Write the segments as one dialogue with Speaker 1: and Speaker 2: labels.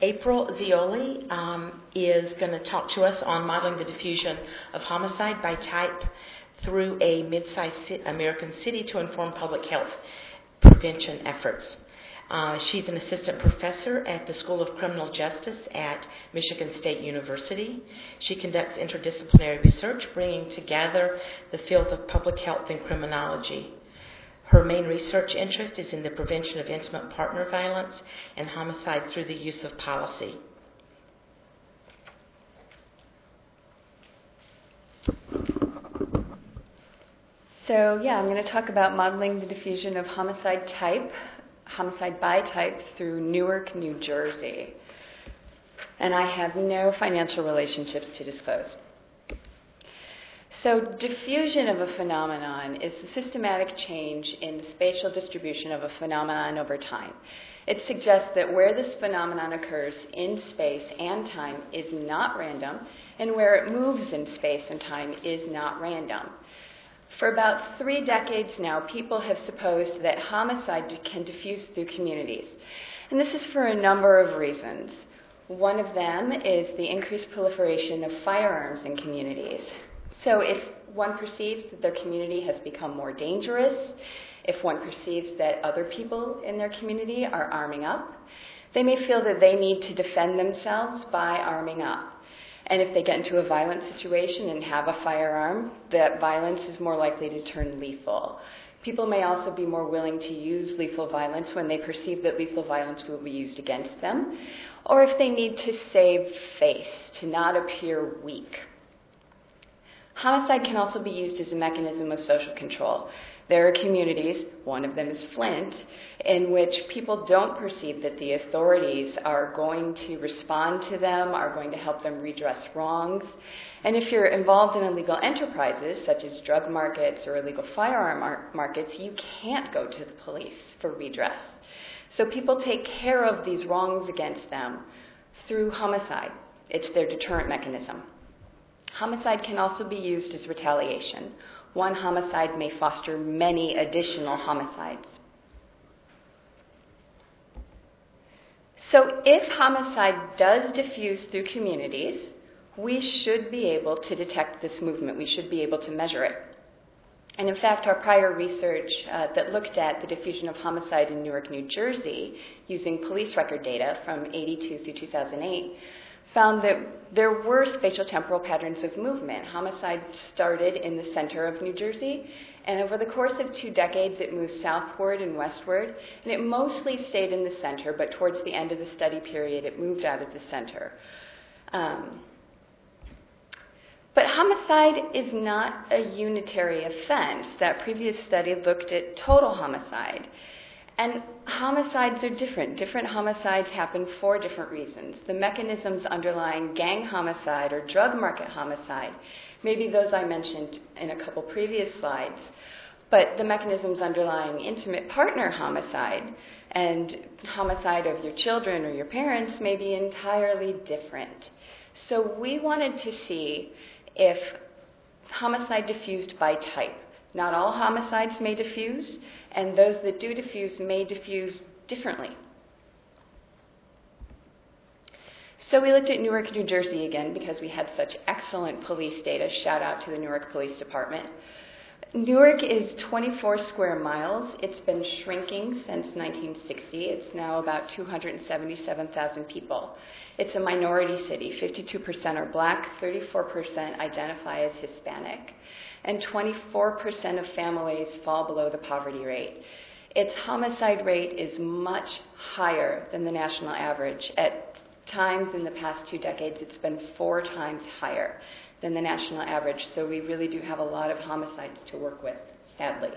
Speaker 1: April Zioli is going to talk to us on modeling the diffusion of homicide by type through a mid-sized American city to inform public health prevention efforts. She's an assistant professor at the School of Criminal Justice at Michigan State University. She conducts interdisciplinary research, bringing together the fields of public health and criminology. Her main research interest is in the prevention of intimate partner violence and homicide through the use of policy.
Speaker 2: So I'm going to talk about modeling the diffusion of homicide by type through Newark, New Jersey. And I have no financial relationships to disclose. So diffusion of a phenomenon is the systematic change in the spatial distribution of a phenomenon over time. It suggests that where this phenomenon occurs in space and time is not random, and where it moves in space and time is not random. For about 3 decades now, people have supposed that homicide can diffuse through communities. And this is for a number of reasons. One of them is the increased proliferation of firearms in communities. So if one perceives that their community has become more dangerous, if one perceives that other people in their community are arming up, they may feel that they need to defend themselves by arming up. And if they get into a violent situation and have a firearm, that violence is more likely to turn lethal. People may also be more willing to use lethal violence when they perceive that lethal violence will be used against them, or if they need to save face, to not appear weak. Homicide can also be used as a mechanism of social control. There are communities, one of them is Flint, in which people don't perceive that the authorities are going to respond to them, are going to help them redress wrongs. And if you're involved in illegal enterprises, such as drug markets or illegal firearm markets, you can't go to the police for redress. So people take care of these wrongs against them through homicide. It's their deterrent mechanism. Homicide can also be used as retaliation. One homicide may foster many additional homicides. So if homicide does diffuse through communities, we should be able to detect this movement. We should be able to measure it. And in fact, our prior research that looked at the diffusion of homicide in Newark, New Jersey, using police record data from 82 through 2008, found that there were spatial-temporal patterns of movement. Homicide started in the center of New Jersey, and over the course of 2 decades, it moved southward and westward, and it mostly stayed in the center, but towards the end of the study period, it moved out of the center. But homicide is not a unitary offense. That previous study looked at total homicide. And homicides are different. Different homicides happen for different reasons. The mechanisms underlying gang homicide or drug market homicide, maybe those I mentioned in a couple previous slides, but the mechanisms underlying intimate partner homicide and homicide of your children or your parents may be entirely different. So we wanted to see if homicide diffused by type. Not all homicides may diffuse, and those that do diffuse may diffuse differently. So we looked at Newark, New Jersey again because we had such excellent police data. Shout out to the Newark Police Department. Newark is 24 square miles. It's been shrinking since 1960. It's now about 277,000 people. It's a minority city. 52% are black, 34% identify as Hispanic, and 24% of families fall below the poverty rate. Its homicide rate is much higher than the national average. At times in the past 2 decades, it's been 4 times higher than the national average, so we really do have a lot of homicides to work with, sadly.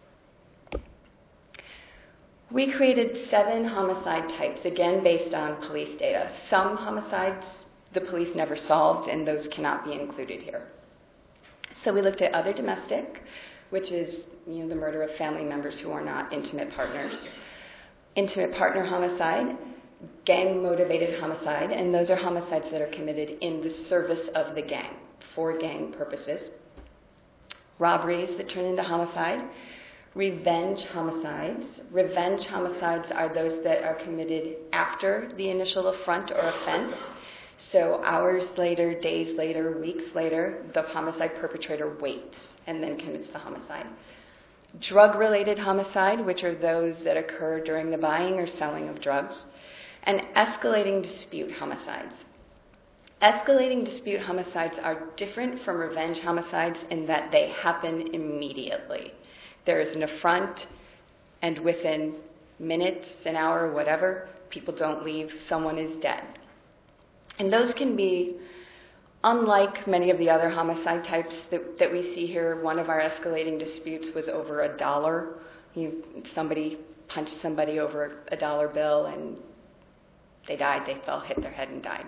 Speaker 2: We created 7 homicide types, again based on police data. Some homicides the police never solved, and those cannot be included here. So we looked at other domestic, which is the murder of family members who are not intimate partners, intimate partner homicide, gang-motivated homicide, and those are homicides that are committed in the service of the gang, for gang purposes. Robberies that turn into homicide, revenge homicides. Revenge homicides are those that are committed after the initial affront or offense. So hours later, days later, weeks later, the homicide perpetrator waits and then commits the homicide. Drug-related homicide, which are those that occur during the buying or selling of drugs. And escalating dispute homicides. Escalating dispute homicides are different from revenge homicides in that they happen immediately. There is an affront, and within minutes, an hour, whatever, people don't leave, someone is dead. And those can be, unlike many of the other homicide types that we see here, one of our escalating disputes was over $1. Somebody punched somebody over a dollar bill and they died, they fell, hit their head and died.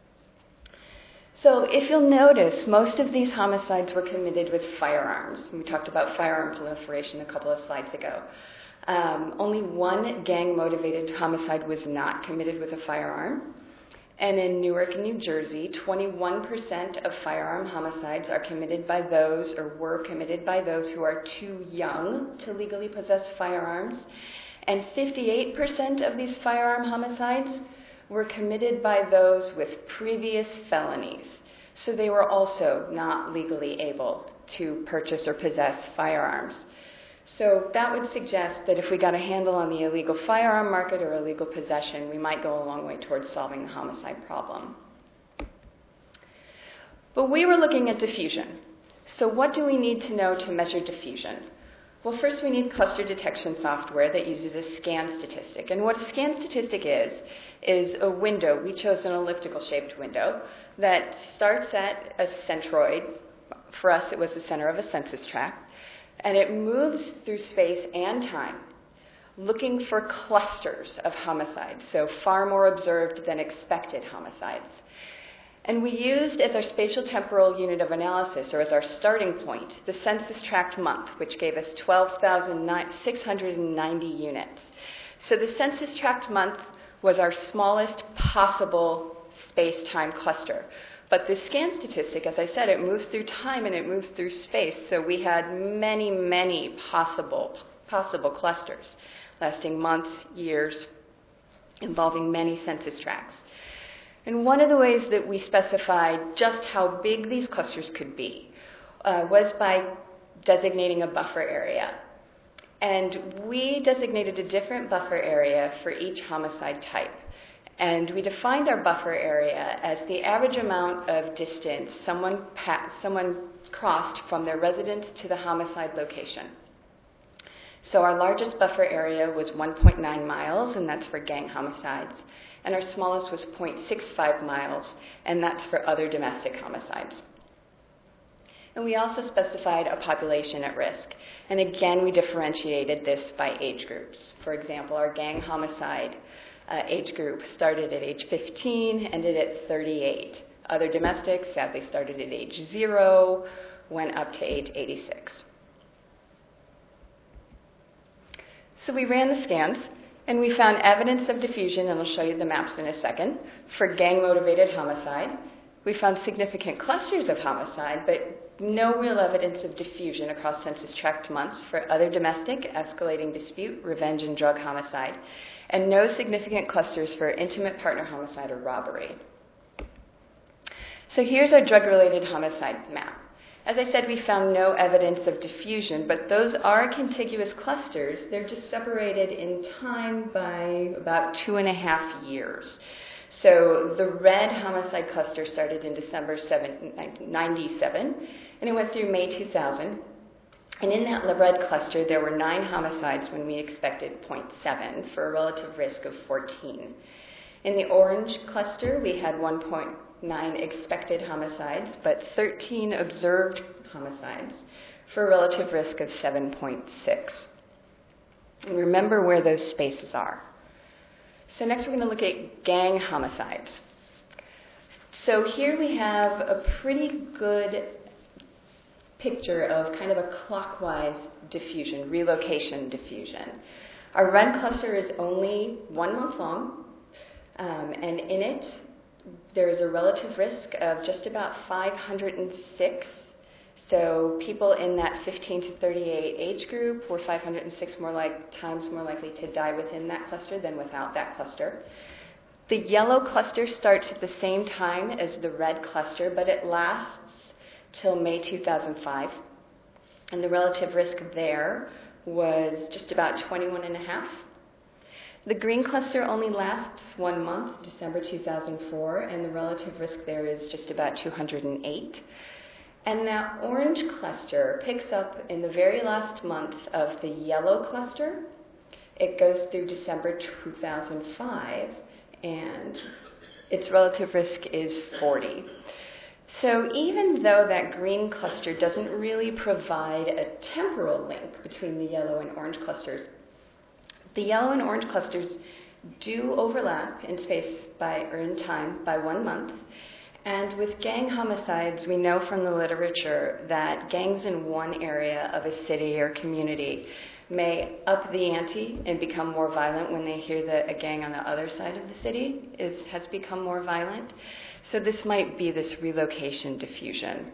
Speaker 2: So if you'll notice, most of these homicides were committed with firearms. We talked about firearm proliferation a couple of slides ago. Only one gang-motivated homicide was not committed with a firearm. And in Newark, New Jersey, 21% of firearm homicides are committed by those, or were committed by those who are too young to legally possess firearms. And 58% of these firearm homicides were committed by those with previous felonies. So they were also not legally able to purchase or possess firearms. So that would suggest that if we got a handle on the illegal firearm market or illegal possession, we might go a long way towards solving the homicide problem. But we were looking at diffusion. So what do we need to know to measure diffusion? Well, first we need cluster detection software that uses a scan statistic. And what a scan statistic is a window. We chose an elliptical-shaped window that starts at a centroid. For us, it was the center of a census tract. And it moves through space and time, looking for clusters of homicides, so far more observed than expected homicides. And we used as our spatial temporal unit of analysis, or as our starting point, the census tract month, which gave us 12,690 units. So the census tract month was our smallest possible space-time cluster. But the scan statistic, as I said, it moves through time and it moves through space. So we had many, many possible clusters, lasting months, years, involving many census tracts. And one of the ways that we specified just how big these clusters could be was by designating a buffer area. And we designated a different buffer area for each homicide type. And we defined our buffer area as the average amount of distance someone crossed from their residence to the homicide location. So our largest buffer area was 1.9 miles, and that's for gang homicides. And our smallest was 0.65 miles, and that's for other domestic homicides. And we also specified a population at risk. And again, we differentiated this by age groups. For example, our gang homicide age group started at age 15, ended at 38. Other domestics sadly started at age 0, went up to age 86. So we ran the scans, and we found evidence of diffusion, and I'll show you the maps in a second, for gang-motivated homicide. We found significant clusters of homicide, but no real evidence of diffusion across census tract months for other domestic, escalating dispute, revenge, and drug homicide, and no significant clusters for intimate partner homicide or robbery. So here's our drug-related homicide map. As I said, we found no evidence of diffusion, but those are contiguous clusters. They're just separated in time by about 2.5 years. So the red homicide cluster started in December 1997, and it went through May 2000. And in that red cluster, there were 9 homicides when we expected 0.7 for a relative risk of 14. In the orange cluster, we had 1.9 expected homicides, but 13 observed homicides for a relative risk of 7.6. And remember where those spaces are. So next we're going to look at gang homicides. So here we have a pretty good picture of kind of a clockwise diffusion, relocation diffusion. Our red cluster is only 1 month long, and in it there is a relative risk of just about 506 So people in that 15 to 38 age group were 506 times more likely to die within that cluster than without that cluster. The yellow cluster starts at the same time as the red cluster, but it lasts till May 2005. And the relative risk there was just about 21.5. The green cluster only lasts 1 month, December 2004, and the relative risk there is just about 208. And that orange cluster picks up in the very last month of the yellow cluster. It goes through December 2005, and its relative risk is 40. So even though that green cluster doesn't really provide a temporal link between the yellow and orange clusters, the yellow and orange clusters do overlap in space or in time by 1 month. And with gang homicides, we know from the literature that gangs in one area of a city or community may up the ante and become more violent when they hear that a gang on the other side of the city has become more violent. So this might be this relocation diffusion.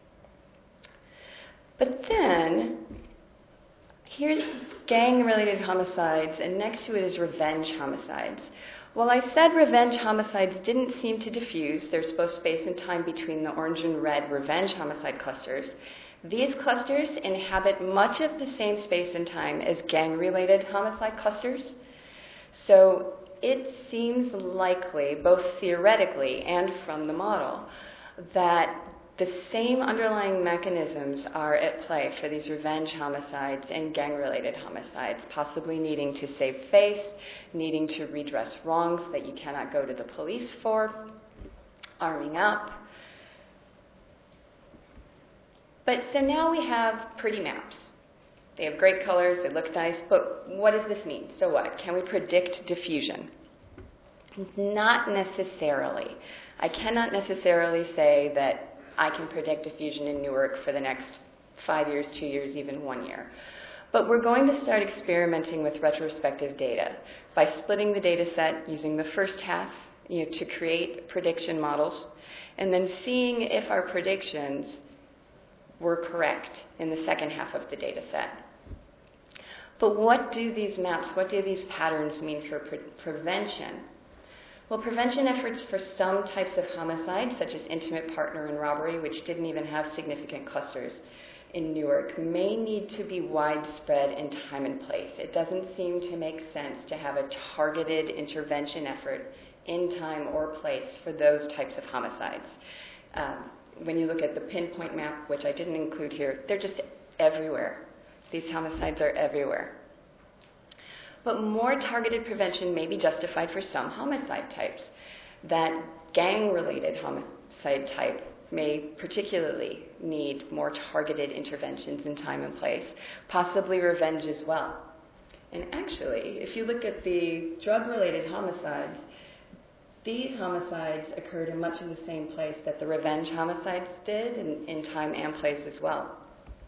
Speaker 2: But then, here's gang-related homicides, and next to it is revenge homicides. While I said revenge homicides didn't seem to diffuse, there's both space and time between the orange and red revenge homicide clusters, these clusters inhabit much of the same space and time as gang-related homicide clusters. So it seems likely, both theoretically and from the model, that the same underlying mechanisms are at play for these revenge homicides and gang-related homicides, possibly needing to save face, needing to redress wrongs that you cannot go to the police for, arming up. But so now we have pretty maps. They have great colors, they look nice, but what does this mean? So what? Can we predict diffusion? Not necessarily. I cannot necessarily say that I can predict diffusion in Newark for the next 5 years, 2 years, even 1 year. But we're going to start experimenting with retrospective data by splitting the data set using the first half to create prediction models, and then seeing if our predictions were correct in the second half of the data set. But what do these maps, what do these patterns mean for prevention? Well, prevention efforts for some types of homicide, such as intimate partner and robbery, which didn't even have significant clusters in Newark, may need to be widespread in time and place. It doesn't seem to make sense to have a targeted intervention effort in time or place for those types of homicides. When you look at the pinpoint map, which I didn't include here, they're just everywhere. These homicides are everywhere. But more targeted prevention may be justified for some homicide types. That gang-related homicide type may particularly need more targeted interventions in time and place, possibly revenge as well. And actually, if you look at the drug-related homicides, these homicides occurred in much of the same place that the revenge homicides did, in time and place as well.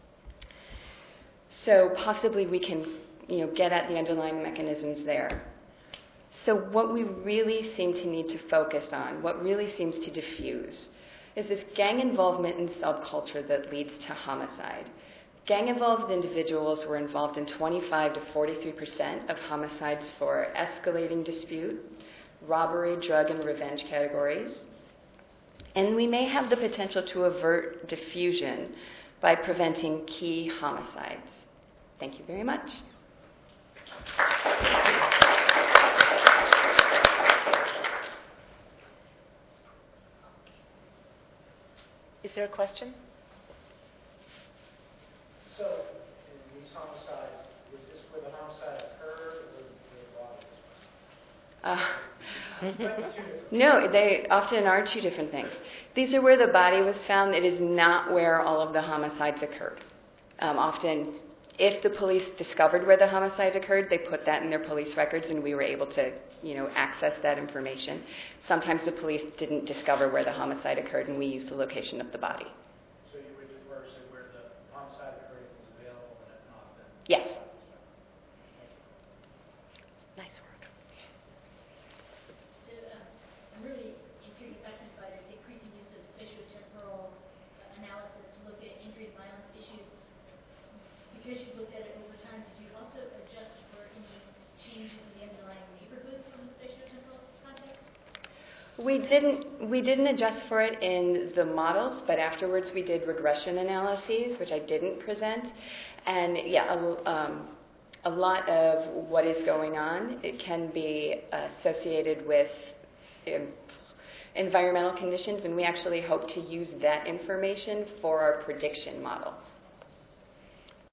Speaker 2: So possibly we can get at the underlying mechanisms there. So what we really seem to need to focus on, what really seems to diffuse, is this gang involvement in subculture that leads to homicide. Gang-involved individuals were involved in 25 to 43% of homicides for escalating dispute, robbery, drug, and revenge categories. And we may have the potential to avert diffusion by preventing key homicides. Thank you very much.
Speaker 1: Is there a question?
Speaker 3: So, in these homicides, was this where the homicide occurred, or where the body was?
Speaker 2: No, they often are two different things. These are where the body was found. It is not where all of the homicides occurred. Often, if the police discovered where the homicide occurred, they put that in their police records, and we were able to, access that information. Sometimes the police didn't discover where the homicide occurred, and we used the location of the body.
Speaker 3: So you would refer to where the homicide occurred was available and had not been?
Speaker 2: Yes.
Speaker 1: Nice work.
Speaker 4: So I'm really intrigued and fascinated by this increasing use of spatiotemporal analysis to look at injury and changes to the underlying neighborhoods from the spatiotemporal context?
Speaker 2: We didn't adjust for it in the models, but afterwards we did regression analyses, which I didn't present. And yeah, a lot of what is going on, it can be associated with environmental conditions, and we actually hope to use that information for our prediction models.